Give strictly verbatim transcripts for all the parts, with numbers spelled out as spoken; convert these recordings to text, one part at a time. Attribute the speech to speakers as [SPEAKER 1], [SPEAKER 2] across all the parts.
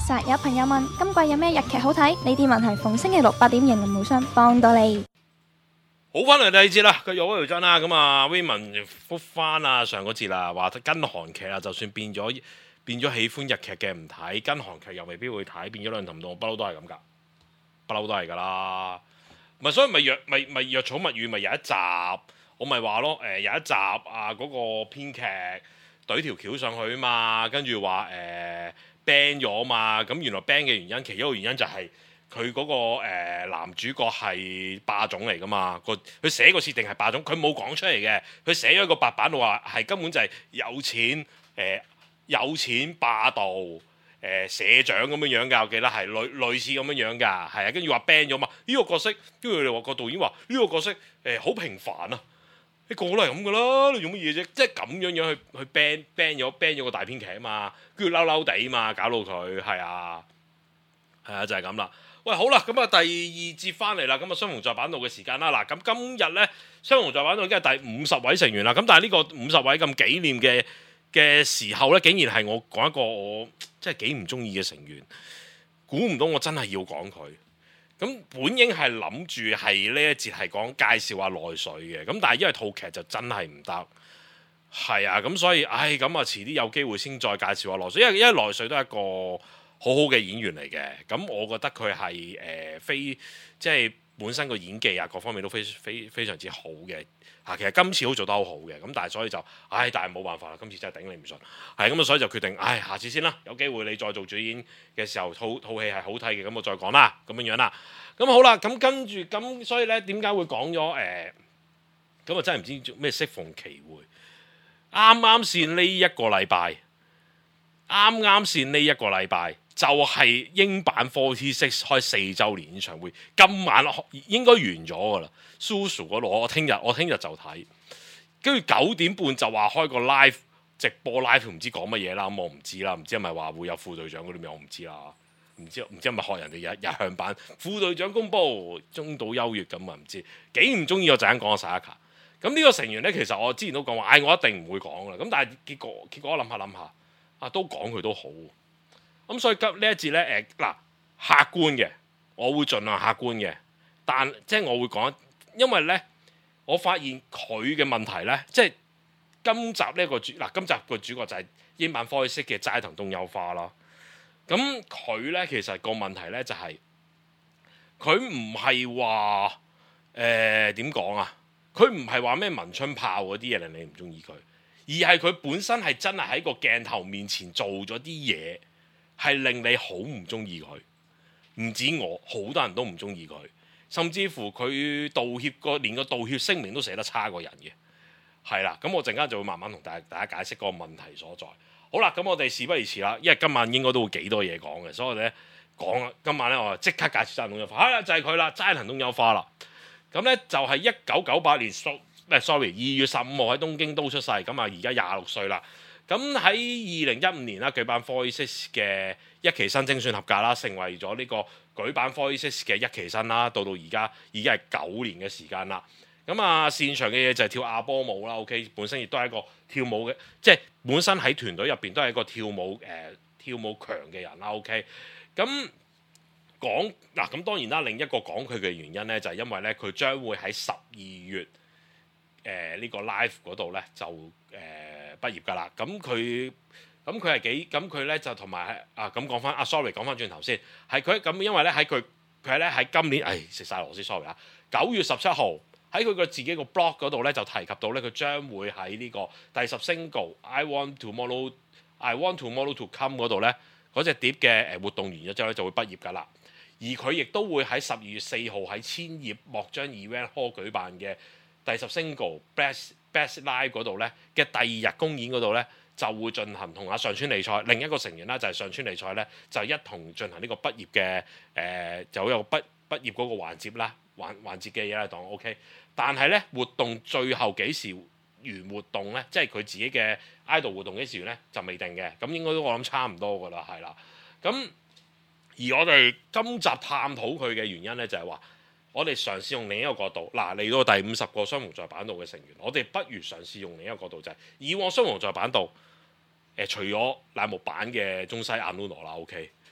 [SPEAKER 1] 實有朋友問今季有咩日劇好睇？呢啲問題逢星期六八點型無雙幫到你。
[SPEAKER 2] 好翻嚟第二節啦，佢又嗰條真啦，咁啊 Raymond 覆翻啊上嗰節啦，話跟韓劇啊，就算變咗變咗喜歡日劇嘅唔睇，跟韓劇又未必會睇，變咗兩頭唔同，不嬲都係咁噶，不嬲都係噶啦。咪所以咪藥咪咪藥草物語咪有一集，我咪話咯，誒、呃、有一集啊嗰、那個編劇懟條橋上去啊嘛，跟住話誒 ban 咗啊嘛，咁原來 ban 嘅原因，其中一個原因就係、是。佢嗰、那個、呃、男主角係霸總嚟噶嘛？個佢寫個設定係霸總，佢冇講出嚟嘅。佢寫咗個白板度話係根本就係有錢誒、呃、有錢霸道誒、呃、社長咁樣樣㗎，我記得係類類似咁樣樣㗎，係啊。跟住話 ban 咗嘛？呢、這個角色，跟住佢哋話個導演話呢、這個角色誒好、呃、平凡啊！你個個都係咁㗎啦，你做乜嘢啫？即係咁樣樣去去 ban ban 咗 ban 咗個大編劇啊嘛，跟住嬲嬲地嘛，搞到佢係啊係啊，就係咁啦。喂，好啦，咁啊第二節翻嚟啦，咁啊雙雄在版度嘅時間啦，嗱，咁今日咧雙雄在版度已經係第五十位成員啦，咁但係呢個五十位咁紀念嘅嘅時候咧，竟然係我講一個我即係幾唔中意嘅成員，估唔到我真係要講佢。咁本應係諗住係呢一節係講介紹下內水嘅，咁但係因為套劇就真係唔得，係啊，咁所以唉，咁啊遲啲有機會先再介紹下內水，因為因為內水都係一個好好嘅演員嚟嘅，咁我覺得佢係誒非即係本身個演技啊各方面都非非非常之好嘅嚇、啊。其實今次好做得好好嘅，咁但係所以就唉，但係冇辦法啦，今次真係頂你唔順，係咁啊，所以就決定唉，下次先啦，有機會你再做主演嘅時候，套套戲係好睇嘅，咁我再講啦，咁樣樣啦。咁好啦，咁跟住咁，所以咧點解會講咗誒？咁、呃、啊真係唔知咩適逢其會，啱啱先呢一個禮拜，啱啱先呢一個禮拜。就係英版四十六開四週年演唱會，今晚應該完咗㗎啦。Susu 嗰度，我聽日我聽日就睇，跟住九點半就話開個 live 直播 live，唔知講乜嘢啦，咁我唔知啦，唔知係咪話會有副隊長嗰啲咩，我唔知啦，唔知唔知係咪學人哋日日向版副隊長公佈中島優越咁啊？唔知幾唔中意我就咁講個 Sayaka。咁呢個成員咧，其實我之前都講話，唉，我一定唔會講啦。咁但係結果結果我諗下諗下，啊都講佢都好。咁所以今呢一節咧，誒嗱客觀嘅，我會盡量客觀嘅，但即係我會講，因為咧，我發現佢嘅問題咧，即係今集呢個主嗱，今集個主角就係英版科式嘅齋藤東優花啦。咁佢咧其實個問題咧就係佢唔係話誒點講啊？佢唔係話咩文春炮嗰啲嘢令你唔中意佢，而係佢本身係真係喺個鏡頭面前做咗啲嘢。係令你好唔中意佢，唔止我，好多人都唔中意佢，甚至乎佢道歉個連個道歉聲明都寫得差過人嘅，係啦。咁我陣間就會慢慢同大大家解釋個問題所在。好啦，咁我哋事不宜遲啦，因為今晚應該都會幾多嘢講嘅，所以我哋咧講今晚咧我就即刻介紹齋藤東優花，係啦就係佢啦，齋藤東優花啦。咁咧就係一九九八年 sorry 二月十五號喺東京都出世，咁啊而家廿六歲啦。咁喺二零一五年啦，舉辦四十六嘅一期生精選合格啦，成為咗呢個舉辦四十六嘅一期生啦。到到而家已經係九年嘅時間啦。咁啊，擅長嘅嘢就係跳亞波舞啦。OK， 本身亦都係一個跳舞嘅，即係本身喺團隊入邊都係一個跳舞誒、呃、跳舞強嘅人啦。OK，咁講嗱，咁當然啦，另一個講佢嘅原因咧，就係、是、因為咧佢將會喺十二月誒呢、呃這個 live 嗰度咧就誒。呃畢業㗎啦，咁佢咁佢係幾咁佢咧就同埋啊咁講翻啊 sorry 講翻轉頭先，係佢咁因為咧喺佢佢咧喺今年誒食晒螺絲 sorry 啊，九月十七號喺佢個自己個 blog 嗰度咧就提及到咧佢將會喺呢個第十 single I want tomorrow I want tomorrow to come 嗰度咧嗰隻碟嘅誒活動完咗之後咧就會畢業㗎啦，而佢亦都會喺十二月四號喺千葉幕張 event hall 舉辦嘅第十 single best Best Live 嗰度咧嘅第二日公演嗰度咧就會進行同阿上川理賽另一個成員啦，就係上川理賽咧就一同進行呢個畢業嘅誒、呃、就有畢畢業嗰個環節啦，環環節嘅嘢嚟當 OK。但係咧活動最後幾時完活動咧，即係佢自己嘅 idol 活動幾時完咧就未定嘅，咁應該都我諗差唔多噶啦，係啦。咁而我哋今集探討佢嘅原因咧就係話。我哋嘗試用另一個角度，嗱嚟到第五十個雙雄在版度嘅成員，我哋不如嘗試用另一個角度，就係、是、以往雙雄在版度，誒、呃、除咗乃木坂嘅中西阿努諾啦 ，OK，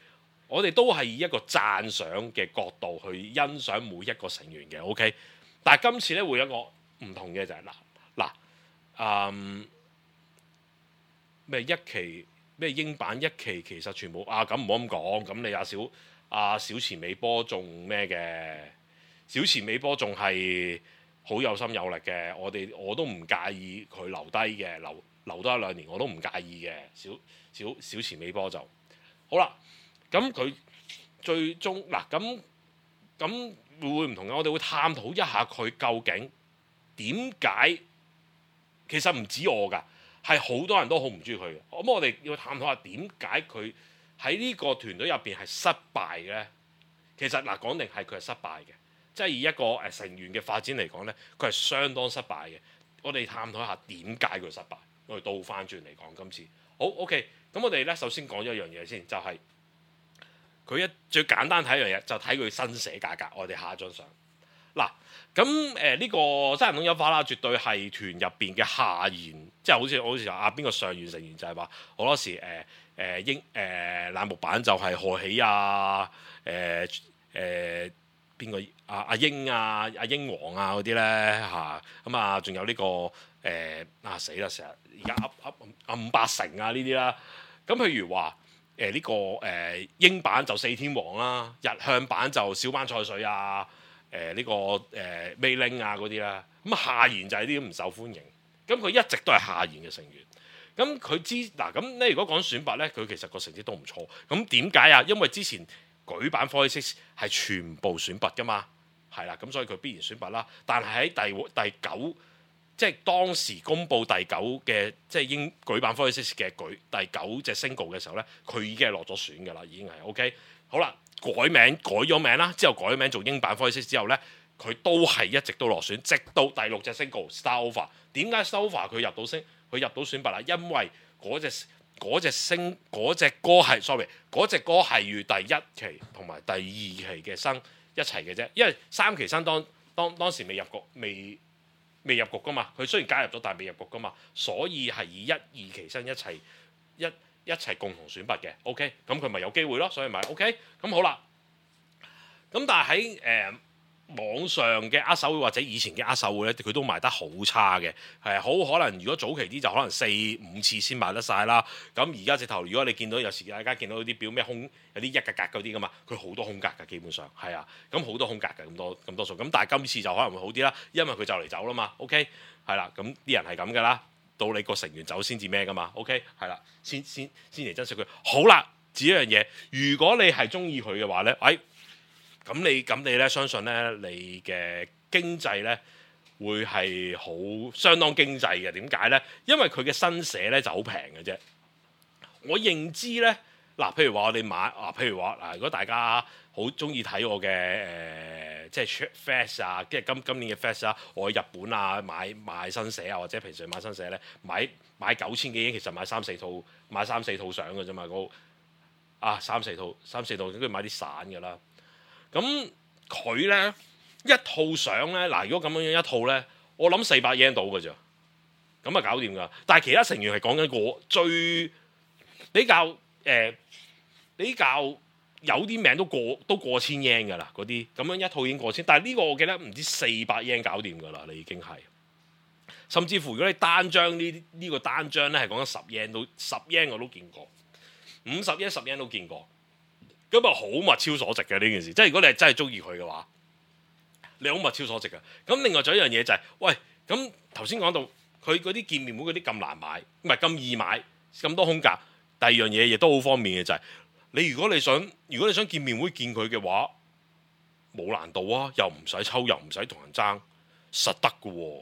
[SPEAKER 2] 我哋都係以一個讚賞嘅角度去欣賞每一個成員嘅 OK。但係今次咧會有一個唔同嘅就係嗱嗱嗯咩一期咩英版一期其實全部啊咁唔好咁講，咁你阿小阿小前美波仲咩嘅？小前美波仲係好有心有力嘅，我哋我都唔介意佢留低嘅，留留多一兩年我都唔介意嘅。小小小前美波就好啦。咁佢最終嗱咁咁會唔會唔同嘅？我哋會探討一下佢究竟點解？其實唔止我㗎，係好多人都好唔中意佢嘅。咁我哋要探討下點解佢喺呢個團隊入邊係失敗嘅咧？其實嗱講定係佢係失敗嘅。即係以一個誒成員嘅發展嚟講咧，佢係相當失敗嘅。我哋探討一下點解佢失敗。我哋倒翻轉嚟講，今次好 OK。咁我哋咧首先講咗一樣嘢先，就係、是、佢一最簡單睇一樣嘢，就睇佢新寫價格。我哋下一張相嗱，咁誒呢個真人統優化啦，絕對係團入邊嘅下弦，即係好似好似話啊邊個上弦成員就係話好多時誒誒、呃、英誒欄目版就係賀喜啊誒誒。呃呃邊個阿阿英啊阿英皇啊嗰啲咧嚇咁啊，仲有呢、這個誒、呃、啊死啦！成日而家噏噏噏五百成啊呢啲啦。咁譬如話誒呢個誒、呃、英版就四天王啦，日向版就小班菜水啊誒呢、呃這個誒 Mayling 啊嗰啲啦。咁下弦就係啲唔受歡迎。咁佢一直都係下弦嘅成員。咁佢知嗱咁咧，如果講選拔咧，佢其實個成績都唔錯。咁點解啊？因為之前舉辦科系係全部選拔㗎嘛，係啦，咁所以佢必然選拔啦。但係喺第第九，即係當時公佈第九嘅，即係應舉辦科系嘅舉第九隻 single 嘅時候咧，佢已經係落咗選㗎啦，已經係 OK。好啦，改名改咗名啦，之後改名做英版科系之後咧，佢都係一直都落選，直到第六隻 single Star Over。點解 Star Over 佢入到星，佢入到選拔啦？因為嗰隻。嗰隻星嗰隻歌係 sorry，嗰隻歌係與第一期同埋第二期嘅生一齊嘅啫，因為三期生當當當時未入局，未未入局噶嘛。佢雖然加入咗，但係未入局噶嘛，所以係以一二期生一齊一一齊共同選拔嘅。OK，咁佢咪有機會咯，所以咪 OK。咁好啦，咁但係喺誒網上嘅握手會或者以前嘅握手會咧，佢都賣得好差嘅，係好可能如果早期啲就可能四五次先賣得晒啦。咁而家直頭，如果你見到有時大家見到啲表咩空有啲一格格嗰啲噶嘛，佢好多空格㗎，基本上係啊，咁好多空格㗎，咁多咁多數。咁但係今次就可能會好啲啦，因為佢就嚟走啦嘛。OK，係啦，咁啲人係咁㗎啦，到你個成員走先至咩㗎嘛。OK，係啦，先先先嚟珍惜佢。好啦，至於一樣嘢，如果你係中意佢嘅話咧，哎。咁你咁你咧，相信咧，你嘅經濟咧會係好相當經濟嘅。點解咧？因為佢嘅新寫咧就好平嘅啫。我認知咧，嗱，譬如話我哋買啊，譬如話嗱，如果大家好中意睇我嘅誒、呃，即係 Fest 啊，即係今今年嘅 Fest 啊，我去日本啊買買新寫啊，或者平時買新寫咧，買買九千幾英，其實買三四套買三四套相嘅啫嘛，嗰啊三四套三四套，跟住買啲散嘅啦。咁佢咧一套相咧，嗱，如果咁樣樣一套咧，我諗四百 yen 到嘅啫，咁啊搞掂㗎。但係其他成員係講緊個最比較誒、呃、比較有啲名都過都過千 yen 㗎啦，嗰啲咁樣一套已經過千。但係呢個我記得唔知四百 yen 搞掂㗎啦，你已經係。甚至乎如果你單張呢呢個單張咧係講緊十 yen 到十 yen 我都見過，五十 yen 十 yen 都見過。咁啊，好物超所值嘅呢件事，即係如果你係真係中意佢嘅話，你好物超所值嘅。咁另外仲有一樣嘢就係、是，喂，咁頭先講到佢嗰啲見面會嗰啲咁難買，唔係咁易買，咁多空格。第二樣嘢亦都好方便嘅就係、是，你如果你想，如果你想見面會見佢嘅話，冇難度啊，又唔使抽，又唔使同人爭，實得嘅喎。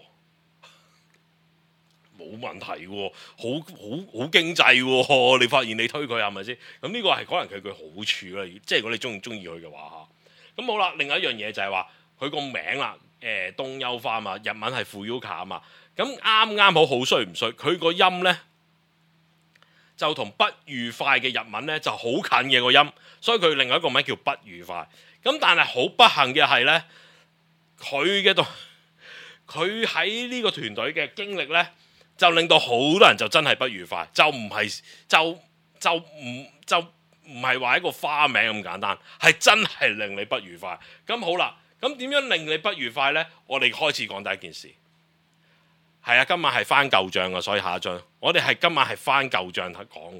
[SPEAKER 2] 冇問題喎，好好好經濟喎，你發現你推佢係咪先？咁呢個係可能佢嘅好處啦，即係如果你中唔中意佢嘅話嚇。咁好啦，另外一樣嘢就係話佢個名啦，誒東優化啊嘛，日文係富 Yuka 啊嘛，咁啱啱好好衰唔衰？佢個音咧就同不愉快嘅日文咧就好近嘅個音，所以佢另外一個名叫不愉快。咁但係好不幸嘅係咧，佢嘅度佢喺呢個團隊嘅經歷咧。就令到好多人就真係不愉快，就唔係就就唔就唔係話一個花名咁簡單，係真係令你不愉快。咁好啦，咁點樣令你不愉快呢？我哋開始講第一件事。係啊，今晚係翻舊帳啊，所以下一章我哋係今晚係翻舊帳講。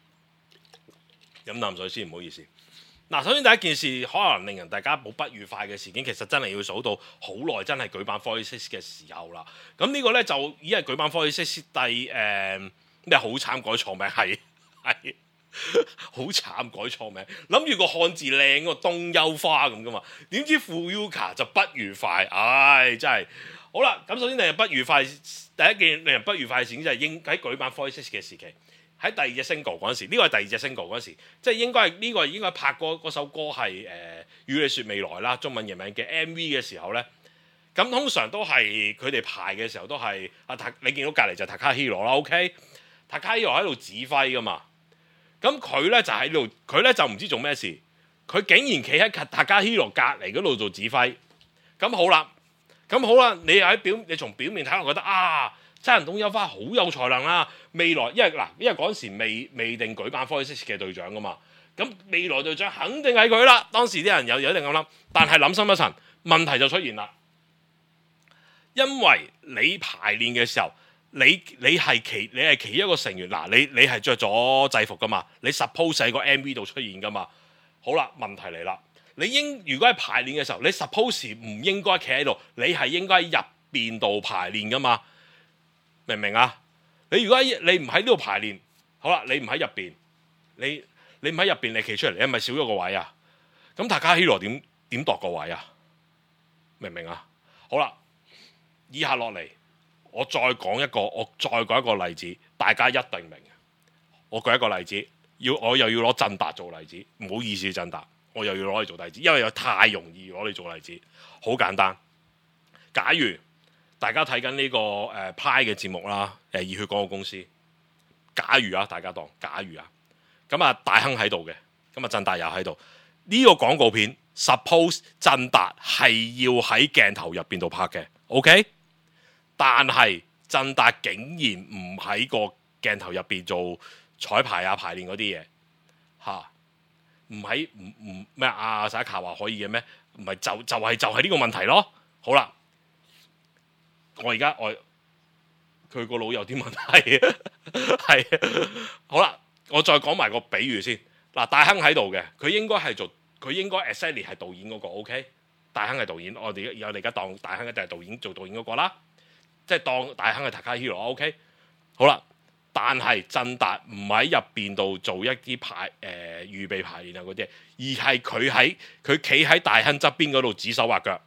[SPEAKER 2] 飲啖水先，唔好意思。嗱，首先第一件事可能令人大家冇不愉快嘅事件，其實真係要數到好耐，真係舉辦四四六嘅時候啦。咁呢個呢，就已經係舉辦四四六第誒咩好慘改錯名，係係好慘改錯名，諗住個漢字靚個東優花咁噶嘛，點知富 Yuka 就不愉快，唉真係好啦。咁首先令人不愉快，第一件令人不愉快嘅事件就係應喺舉辦四四六嘅時期。喺第二隻 single 嗰陣時，呢個係第二隻 single 嗰陣時，即係應該係呢、這個應該拍過嗰首歌係誒、呃、與你説未來啦，中文譯名嘅 M V 嘅時候咧，咁通常都係佢哋排嘅時候都係阿塔，你見到隔離就係 Takahiro 啦 ，OK，Takahiro 喺度指揮噶嘛，咁佢咧就喺度，佢咧就唔知做咩事，佢竟然企喺 Takahiro 隔離嗰度做指揮，咁好啦，咁好啦，你喺表，你從表面睇落覺得啊。真人東優花好有才能啦！未來因為嗱，因為嗰陣時未未定舉辦四四六嘅隊長噶嘛，咁未來隊長肯定係佢啦。當時啲人有有一定咁諗，但係諗深一層，問題就出現啦。因為你排練嘅時候，你你係其你係其一個成員，嗱你你係着咗制服噶嘛，你 suppose 喺個 M V 度出現噶嘛。好啦，問題嚟啦，你應如果係排練嘅時候，你 suppose 唔應該企喺度，你係應該喺入邊度排練噶嘛。明唔明啊？你如果你唔喺呢度排練，好啦，你唔喺入邊，你你唔喺入邊，你企出嚟，你係咪少咗個位啊？咁Takahiro點點度個位啊？明唔明啊？好啦，以下落嚟，我再講一個，我再舉一個例子，大家一定明。我舉一個例子，要我又要攞振達做例子，唔好意思，振達，我又要攞嚟做例子，因為又太容易攞嚟做例子，好簡單。假如大家睇緊呢個誒派嘅節目啦，誒熱血廣告公司。假如啊，大家當假如啊，咁啊大亨喺度嘅，咁啊振達又喺度。呢、這個廣告片 suppose 振達係要喺鏡頭入邊度拍嘅 ，OK？ 但係振達竟然唔喺個鏡頭入邊做彩排啊、排練嗰啲嘢嚇，唔喺唔唔咩啊？沙卡話可以嘅咩？唔係就就係、是、就係、是、呢個問題咯。好啦。我而家我佢個腦有啲問題，係好啦，我再講埋個比喻先。嗱，大亨喺度嘅，佢應該係做，佢應該 exactly 係導演嗰、那個 OK。大亨係導演，我哋我哋而家當大亨一定係導演做導演嗰個啦，即係當大亨係 Takahiro OK。好啦，但係振達唔喺入邊度做一啲排誒、呃、預備排練啊嗰啲，而係佢喺佢企喺大亨側邊嗰度指手畫腳。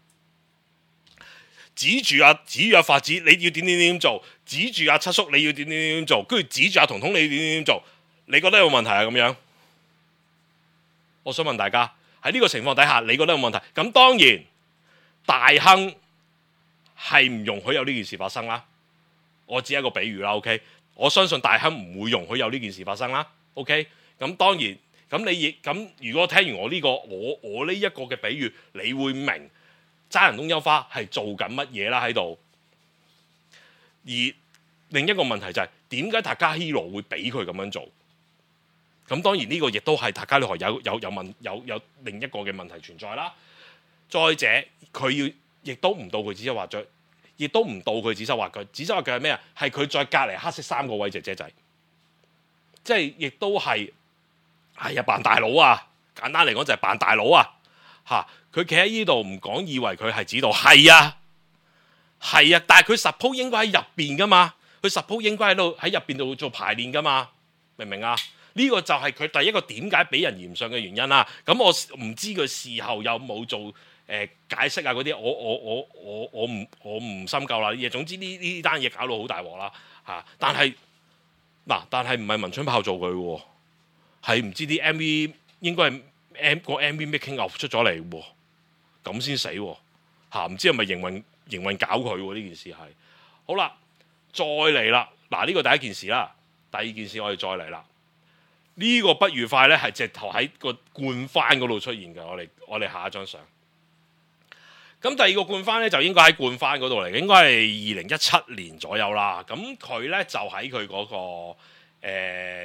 [SPEAKER 2] 指住阿、啊、指住阿發子，你要點點點做；指住阿七叔，你要點點點做；跟住指住阿彤彤，你要點點點做。你覺得有冇問題啊？咁樣，我想問大家喺呢個情況底下，你覺得有冇問題？咁當然，大亨係唔容許有呢件事發生啦。我只係一個比喻啦。OK，我相信大亨唔會容許有呢件事發生啦。OK，咁當然，咁你亦咁，如果聽完我呢、這個我我呢一個嘅比喻，你會明。真人東優花係做緊乜嘢啦喺度？而另一個問題就係點解Takahiro會俾佢咁樣做？咁當然呢個亦都係Takahiro有有有問有有另一個嘅問題存在啦。再者，佢要亦都唔到佢指手畫腳，亦都唔到佢指手畫腳。指手畫腳係咩啊？係佢再隔離黑色三個位姐姐仔，即係亦都係係啊扮大佬啊！簡單嚟講就係扮大佬啊！嚇！佢企喺呢度唔講，以為佢係指導，係啊，係啊，但係佢 suppose 應該喺入邊噶嘛，佢 suppose 應該喺度喺入邊度做排練噶嘛，明唔明啊？呢、這個就係佢第一個點解俾人嫌上嘅原因啦。咁我唔知佢事後有冇做誒、呃、解釋啊嗰啲，我我我我我唔我唔深究啦啲嘢。總之呢呢單嘢搞到好大鑊啦嚇。但係嗱，但係唔係文春炮做佢喎，係唔知啲 M V 應該係 M 個 M V making of 出咗嚟喎。咁先死喎嚇，唔知係咪營運營運搞佢喎？呢件事係好啦，再嚟啦嗱，呢個第一件事啦，第二件事我哋再嚟啦。呢個不愉快咧係直頭喺個冠番嗰度出現嘅。我哋我哋下一張相。咁第二個冠番咧就應該喺冠番嗰度嚟嘅，應該係二零一七年左右啦。咁佢咧就喺佢嗰個誒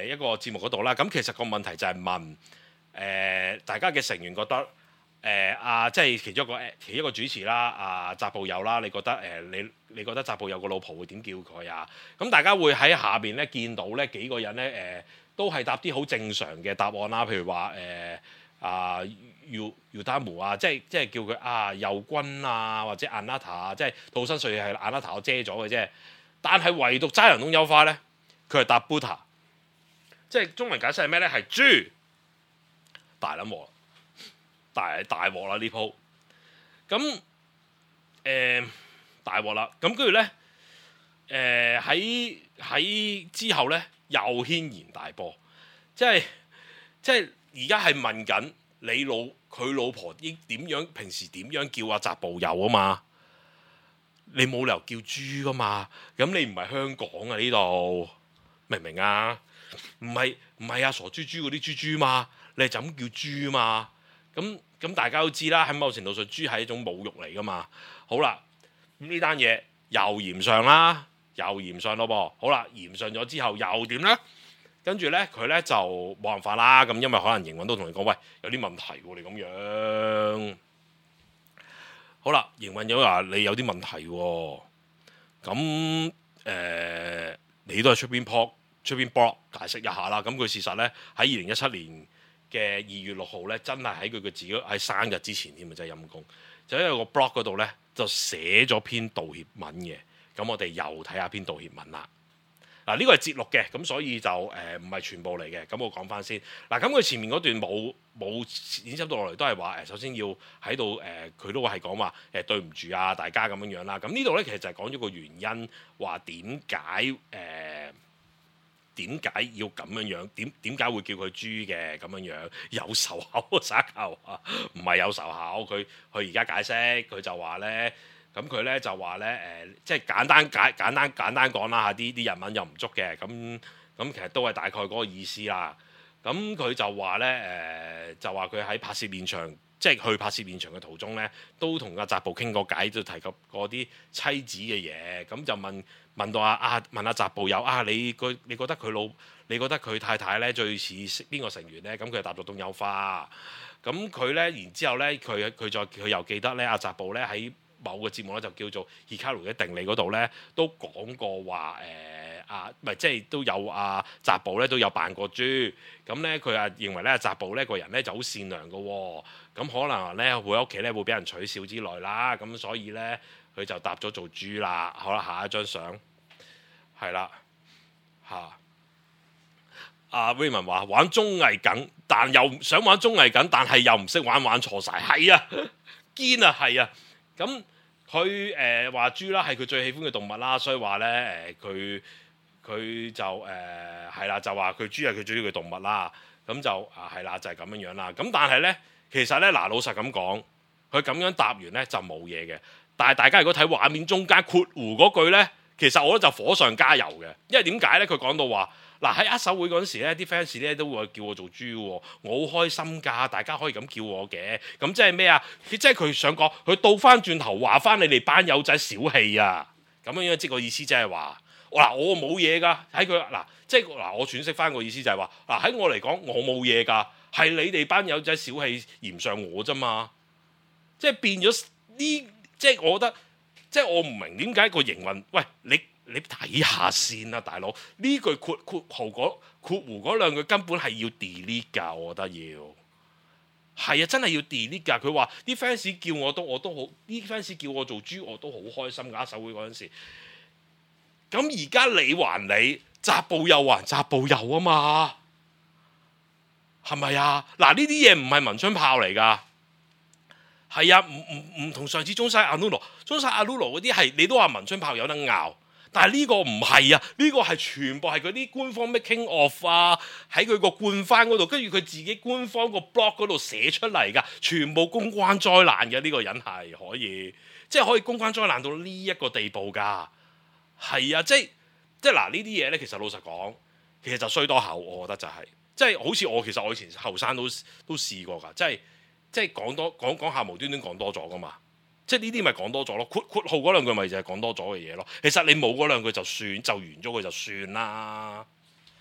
[SPEAKER 2] 一個節目嗰度啦。咁其實個問題就係問誒、呃、大家嘅成員覺得誒啊，即係其中一個其中一個主持啦，啊澤部友啦，你覺得誒、呃、你你覺得澤部友個老婆會點叫佢啊？咁大家會喺下邊咧見到咧幾個人咧誒、呃、都係答啲好正常嘅答案啦，譬如話誒。呃啊，要要丹姆啊，即係即係叫佢啊，右軍啊，或者 Anata 啊，即係套身睡係 Anata 我遮咗嘅啫。但係唯獨齋人東優花咧，佢係答 Buta， 即係中文解釋係咩咧？係豬大撚鑊，大大鑊啦呢鋪。咁誒大鑊啦，咁跟住咧誒喺喺之後咧又軒然大波，即係即係。而家係問緊你老佢老婆應點樣平時點樣叫阿澤部友啊嘛？你冇理由叫豬噶嘛？咁你唔係香港啊呢度，明唔明啊？唔係唔係啊傻豬豬嗰啲豬豬嘛？你係就咁叫豬嘛？咁咁大家都知啦，喺某程度上豬係一種侮辱嚟噶嘛。好啦，咁呢單嘢又嫌上啦，又嫌上咯噃。好啦，嫌上咗之後又點咧？跟住咧，佢咧就冇辦法啦。咁因為可能營運都同你講，喂，有啲問題喎，你咁樣。好啦，營運咗話你有啲問題喎。咁誒、呃，你都係出邊 po 出邊 blog 解釋一下啦。咁佢事實咧喺二零一七年嘅二月六號咧，真係喺佢嘅自己喺生日之前添啊，真係陰公。就喺個 blog 嗰度咧，就寫咗篇道歉文嘅。咁我哋又睇下篇道歉文啦。嗱，呢個係節錄嘅，咁所以就誒唔係全部嚟嘅。咁我講翻先。嗱，咁佢前面嗰段冇冇演輯到落嚟，都係話誒，首先要喺度誒，佢、呃、都係講話誒對唔住啊，大家咁樣樣啦。咁呢度咧其實就係講咗個原因，話點解誒點解要咁樣樣？點點解會叫佢豬嘅咁樣樣？有仇口撒球啊？唔係有仇口，佢佢而家解釋，佢就話咧。咁佢咧就話咧誒，即係簡單解簡單簡單講啦嚇，啲啲日文又唔足嘅，咁咁其實都係大概嗰個意思啦。咁佢就話咧誒，就話佢喺拍攝現場，即係去拍攝現場嘅途中咧，都同阿澤部傾過偈，都提及過啲妻子嘅嘢。咁就問問到阿啊問阿澤部友啊，你個你覺得佢老你覺得佢太太咧最似邊個成員咧？咁佢就答咗東優花。咁佢咧然之後咧，佢佢再佢又記得咧，阿澤部咧喺某個節目咧就叫做 Hikaru 嘅定理嗰度咧，都講過話誒啊，唔係即係都有阿澤部咧都有扮過豬，咁咧佢啊認為咧澤部呢個人咧就好善良嘅喎、哦，咁可能咧會喺屋企咧會俾人取笑之類啦，咁所以咧佢就答咗做豬啦。好啦，下一張相係啦嚇，阿 Raymond 話玩綜藝梗，但又想玩綜藝梗，但係又唔識玩，玩錯晒。係啊堅啊係啊。咁佢誒話豬啦係佢最喜歡嘅動物啦，所以話咧誒佢佢就誒係啦，就話佢豬係佢最中意嘅動物啦。咁就啊係啦，就係、是、咁樣樣啦。咁但係咧，其實咧嗱，老實咁講，佢咁樣答完咧就冇嘢嘅。但係大家如果睇畫面中間括弧嗰句咧，其實我覺得就火上加油嘅，因為點解咧？佢講到話。嗱喺握手會嗰陣時咧，啲 fans 咧都會叫我做豬喎，我好開心㗎，大家可以咁叫我嘅，咁即係咩啊？即係佢想講，佢倒翻轉頭話翻你哋班友仔小氣啊，咁樣樣即個意思即係話，嗱我冇嘢㗎，喺佢嗱即係嗱我詮釋翻個意思就係話，嗱喺我嚟講我冇嘢㗎，係你哋班友仔小氣嫌上我啫嘛，即係變咗呢，即係我覺得，即係我唔明點解個營運，喂你。你睇下先啦、啊，大佬呢句括括號嗰括弧嗰兩句根本係要 delete 㗎，我覺得要係啊，真係要 delete 㗎。佢話啲 fans 叫我都我都好，啲 fans 叫我做豬我都好開心㗎。握手會嗰陣時，咁而家你還你，澤部友還澤部友啊嘛，係咪啊？嗱呢啲嘢唔係文春炮嚟㗎，係啊，唔唔唔同上次中西阿 Lulu， 中西阿 Lulu 嗰啲係你都話文春炮有得拗。但係呢個唔係啊，呢、這個係全部係嗰啲官方 making of 啊，喺佢個冠番嗰度，跟住佢自己官方個 blog 嗰度寫出嚟㗎，全部公關災難嘅呢、這個人係可以，即係可以公關災難到呢一個地步㗎，係啊，即係即係嗱呢啲嘢咧，其實老實講，其實就衰多口，我覺得就係、是，即係好似我其實我以前後生都都試過㗎，即係即係講多講講下無端端講多咗㗎嘛。即係呢啲咪講多咗咯，括括號嗰兩句咪就係講多咗嘅嘢咯。其實你冇嗰兩句就算就完咗佢就算啦。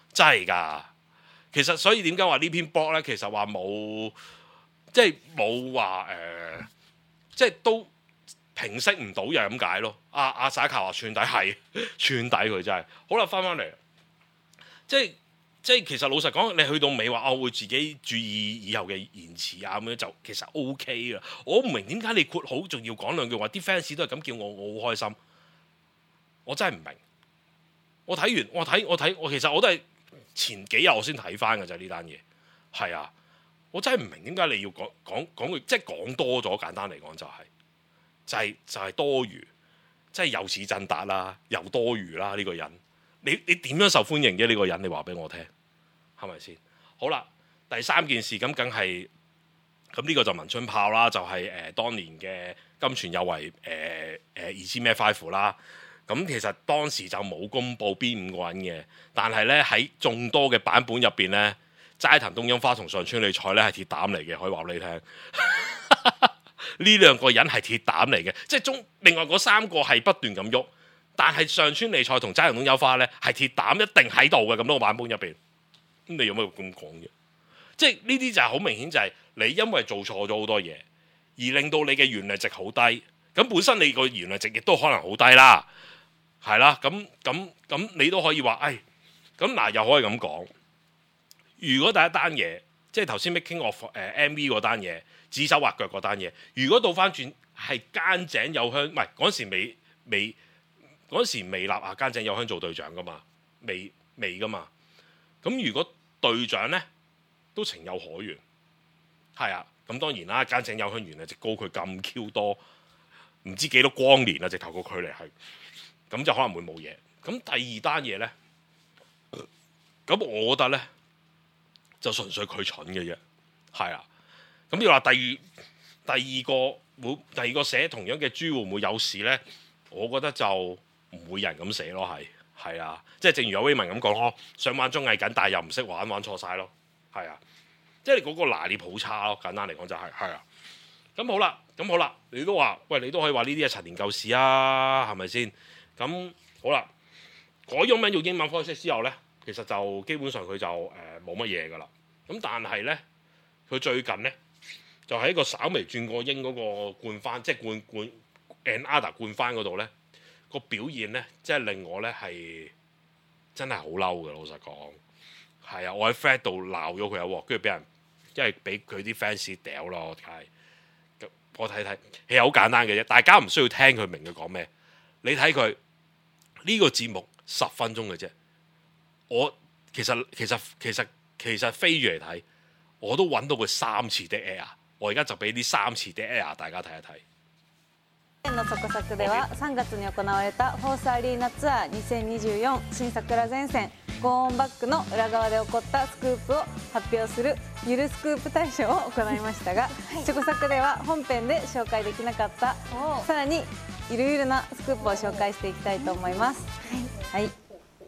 [SPEAKER 2] 真係㗎。其實所以點解話呢篇 blog 咧，其實話冇即係冇話誒，即係都平息唔到又係咁解咯。阿阿撒卡話串底係串底佢真係好啦，翻翻嚟即係。即係其實老實講，你去到尾話，我會自己注意以後嘅言辭啊，咁樣就其實 O K 啦。我唔明點解你括好，仲要講兩句話，啲 fans 都係咁叫我，我好開心。我真係唔明。我睇完，我睇我睇我其實我都係前幾日我先睇翻㗎咋呢單嘢。係啊，我真係唔明點解你要講講講句，即係講多咗。簡單嚟講就係、是、就係、是、就係、是、多餘，即係又似振達啦，又多餘啦呢、這個人。你你點樣受歡迎嘅呢、這個人？你話俾我聽，係咪先？好啦，第三件事咁梗係咁呢個就文春炮啦，就係、是、誒、呃、當年嘅金泉有為誒誒二千咩 five 啦。咁其實當時就冇公佈邊五個人嘅，但係咧喺眾多嘅版本入邊咧，齋藤東櫻花同上川理菜咧係鐵膽嚟嘅，可以話俾你聽。呢兩個人係鐵膽嚟嘅，即係中另外嗰三個係不斷咁喐。但係上川理菜同齋藤東櫻花咧係鐵膽，一定喺度嘅，咁多個版本入邊。咁你有咩咁講嘅？即係呢啲就係好明顯，就係你因為做錯咗好多嘢，而令到你嘅原諒值好低。咁本身你個原諒值亦都可能好低啦，係啦。咁咁咁你都可以話，誒咁嗱又可以咁講。如果第一單嘢，即係頭先 making of 誒 M V 嗰單嘢，指手畫腳嗰單嘢，如果倒翻轉係菅井友香，唔係嗰陣時未未。嗰時未立啊，菅井友香做隊長噶嘛，未未噶嘛。咁如果隊長咧都情有可原，係啊。咁當然啦，菅井友香原來直高佢咁 Q 多，唔知幾多光年啊，直頭個距離係，咁就可能會冇嘢。咁第二單嘢咧，咁我覺得咧就純粹佢蠢嘅啫，係啊。咁你話第二第二個會第二個寫同樣嘅豬會唔會有事咧？我覺得就唔會有人咁寫咯，係係啊，即係正如阿威文咁講咯，想玩綜藝緊，但係又唔識玩，玩錯晒咯，係啊，即係你嗰個拿捏好差咯，簡單嚟講就係、是、係啊。咁好啦，咁好啦，你都話，喂，你都可以話呢啲係陳年舊事啊，係咪先？咁好啦，改咗名用英文方式之後咧，其實就基本上佢就誒冇乜嘢噶啦。咁但係咧，佢最近咧就喺、是、一個稍微轉過英嗰個冠番，即係冠冠 Another 冠番嗰度咧。個表現咧，即係令我咧係真係好嬲嘅。老實講，係啊，我喺 Fred 度鬧咗佢一鑊，跟住俾人，因為俾佢啲 fans 掉咯。係，我睇睇，其實好簡單嘅啫，大家唔需要聽佢明佢講咩。你睇佢呢個節目十分鐘嘅啫，我其實其實其實其實飛住嚟睇，我都揾到佢三次的 air。我而家就俾啲三次的 air 大家睇一睇。
[SPEAKER 3] のそこさくではさんがつに行われたフォースアリーナツアーにせんにじゅうよん新桜前線ゴーンバックの裏側で起こったスクープを発表するゆるスクープ大賞を行いましたが、チョコサクでは本編で紹介できなかったさらにいろいろなスクープを紹介していきたいと思います。はい、はい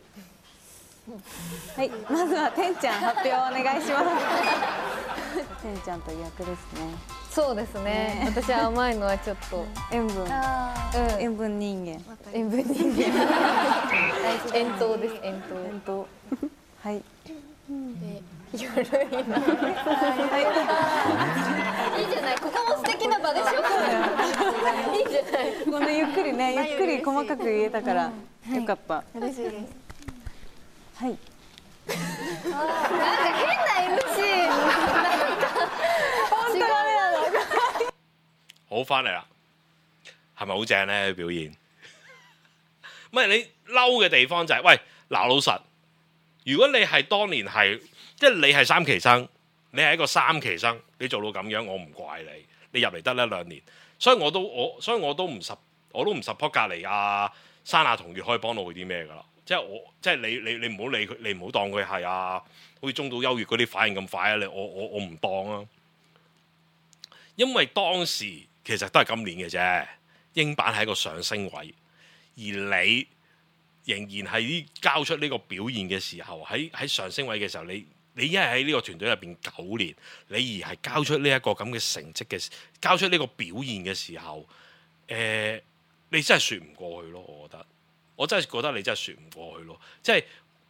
[SPEAKER 3] はい、まずはてんちゃん発表お願いします。てんちゃんという役ですね。
[SPEAKER 4] そうですね。私は甘いのはちょっと
[SPEAKER 3] 塩分、
[SPEAKER 4] うん、
[SPEAKER 3] 塩分人間。
[SPEAKER 4] 塩分人間。塩糖です。塩糖。
[SPEAKER 3] 塩糖。はい。
[SPEAKER 4] ゆるいな。いいじゃない。ここも素敵な場でしょ。いいじゃない。
[SPEAKER 3] このゆっくりね、ゆっくり細かく言えたからよかった。
[SPEAKER 4] 嬉しいです。
[SPEAKER 3] はい。
[SPEAKER 4] なんか変な エムシー。なんか
[SPEAKER 3] 本当ダメなの。
[SPEAKER 2] 好翻嚟啦，係咪好正咧表現？唔係你嬲嘅地方就係、是，喂嗱老實，如果你係當年係，即係你係三期生，你係一個三期生，你做到咁樣，我唔怪你，你入嚟得一兩年，所以我都我所以我都唔 support，我都唔 support 隔離阿山下同月可以幫到佢啲咩噶啦，即係我即係你你你唔好理佢，你唔好當佢係啊，好似中島優越嗰啲反應咁快啊，你我我我唔當啊，因為當時。其實都係今年嘅啫，英版係一個上升位，而你仍然係交出呢個表現嘅時候，喺喺上升位嘅時候，你你一係喺呢個團隊入邊九年，你而係交出呢一個咁嘅成績嘅，交出呢個表現嘅時候，誒、呃，你真係説唔過去咯，我覺得，我真係覺得你真係説唔過去咯，即係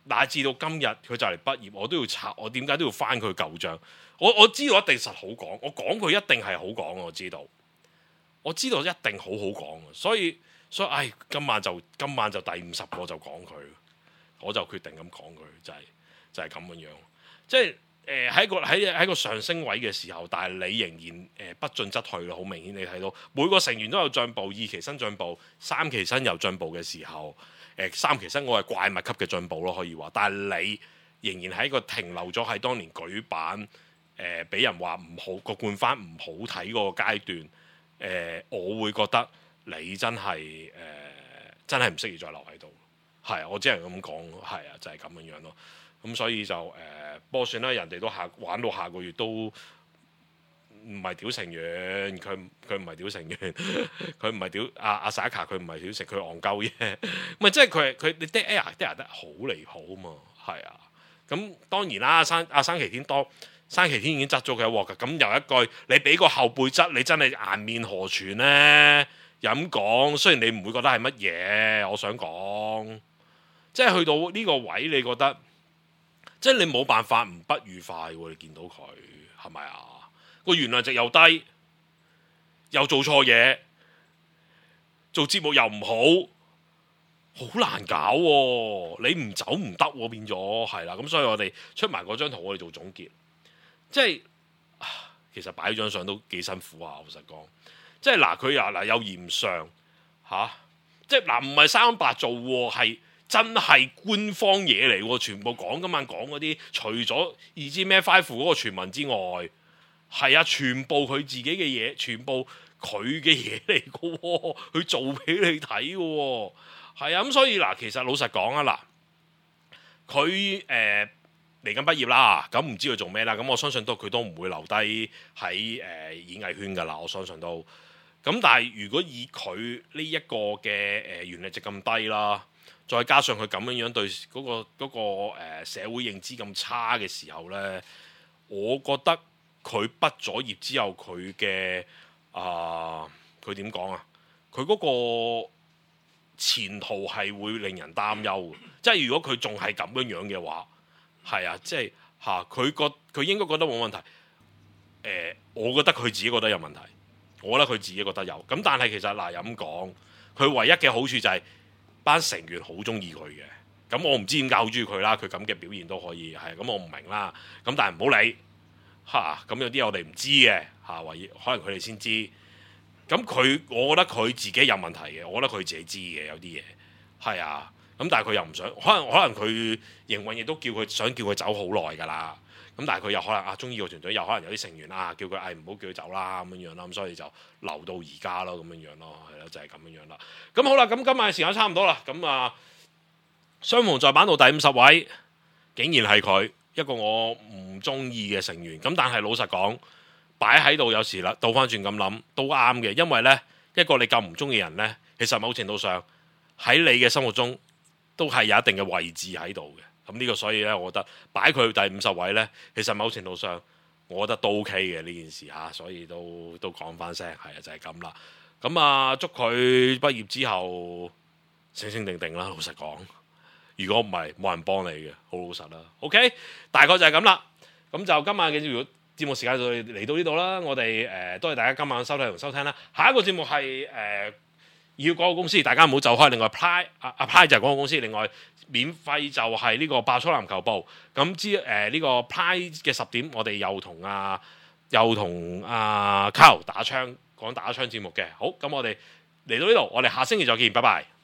[SPEAKER 2] 乃至到今日佢就嚟畢業，我都要拆，我點解都要翻佢舊帳？我我知道一定實好講，我講佢一定係好講，我知道，我知道一定好好講，所以所以唉，今晚就今晚就第五十個就講佢，我就決定咁講佢，就係、是、就係咁樣樣，即係誒喺個喺喺個上升位嘅時候，但係你仍然誒、呃、不進則退咯，好明顯你睇到每個成員都有進步，二期新進步，三期新有進步嘅時候。誒三期新我係怪物級嘅進步咯，可以話，但係你仍然喺個停留咗喺當年舉辦誒，俾、呃、人話唔好個冠番唔好睇嗰個階段，誒、呃，我會覺得你真係誒、呃、真係唔適宜再留喺度，係啊，我只能咁講，係啊，就係、是、咁樣樣咯。咁所以就誒，不過算啦，人哋都下玩到下個月都。唔係屌成員，佢佢唔係屌成員，佢唔係屌阿阿 Saka，佢唔係屌食，佢戇鳩啫。唔係即係佢佢你 dead air dead air 得好離譜啊嘛，係啊。咁當然啦，山阿山崎天多山崎天已經執咗佢一鑊㗎。咁有一句你俾個後輩執，你真係顏面何存呢？又咁講，雖然你唔會覺得係乜嘢，我想講，即係去到呢個位，你覺得即係你冇辦法唔不愉快喎？你見到佢係咪啊？個原諒值又低，又做錯嘢，做節目又唔好，好難搞喎、啊！你唔走唔得喎，變咗係啦。咁所以我哋出埋嗰張圖，我哋做總結，即係其實擺張相都幾辛苦啊！老實講，即係嗱，佢又嗱有嫌上嚇，即係嗱唔係三八做喎，係真係官方嘢嚟喎，全部講今晚講嗰啲，除咗二支咩 five 嗰個傳聞之外。係啊，全部佢自己嘅嘢，全部佢嘅嘢嚟嘅喎，佢做俾你睇嘅喎，係啊，咁所以嗱，其實老實講啊，嗱，佢誒嚟緊畢業啦，咁唔知佢做咩啦，咁我相信都佢都唔會留低喺誒演藝圈㗎啦，我相信都，咁但係如果以佢呢一個嘅誒原力值咁低啦，再加上佢咁樣樣對嗰、嗰個嗰、嗰個呃、社會認知咁差嘅時候咧，我覺得。佢畢咗業之後，佢嘅啊，佢點講啊？佢嗰個前途係會令人擔憂嘅。即係如果佢仲係咁樣樣嘅話，係啊，即係嚇佢覺佢應該覺得冇問題。誒、呃，我覺得佢自己覺得有問題。我覺得佢自己覺得有。咁但係其實嗱，咁講，佢唯一嘅好處就係、是、班成員好中意佢嘅。咁我唔知點解好中意佢啦。佢咁嘅表現都可以係咁，我唔明啦。咁但係唔好理。嚇咁、啊、有啲我哋唔知嘅嚇，或者可能佢哋先知。咁佢，我覺得佢自己有問題嘅，我覺得佢自己知嘅有啲嘢係啊。咁但係佢又唔想，可能可能佢營運亦都叫佢想叫佢走好耐㗎啦。咁但係佢又可能啊，中意個團隊，又可能有啲成員啊，叫佢誒唔好叫佢走啦咁樣樣啦。咁所以就留到而家咯，咁樣樣咯，係咯，就係、是、咁樣樣啦。咁好啦，咁今日嘅時間差唔多啦。咁啊，雙雄在版度第五十位，竟然係佢。一個我唔中意嘅成員，咁但係老實講，擺喺度有時啦，倒翻轉咁諗都啱嘅，因為呢一個你咁唔中意嘅人呢，其實某程度上喺你嘅生活中都係有一定嘅位置喺度嘅。咁呢個所以呢，我覺得擺佢第五十位呢，其實某程度上我覺得都 OK 嘅呢件事嚇，所以都都講翻聲，係啊，就係咁啦。咁啊，祝佢畢業之後醒醒定定啦，老實講。如果唔係，冇人幫你嘅，好老實啦。OK，大概就係咁啦。咁就今晚嘅節目時間就嚟到呢度啦。我哋誒、呃、多謝大家今晚收睇同收聽啦。下一個節目係誒、呃、要廣告公司，大家唔好走開。另外 Apply 啊 Apply 就係廣告公司，另外免費就係呢個爆粗籃球部。咁之誒呢個 Apply 嘅十點，我哋又同阿又同阿 Carl 打槍講打槍節目嘅。好，咁我哋嚟到呢度，我哋下星期再見，拜拜。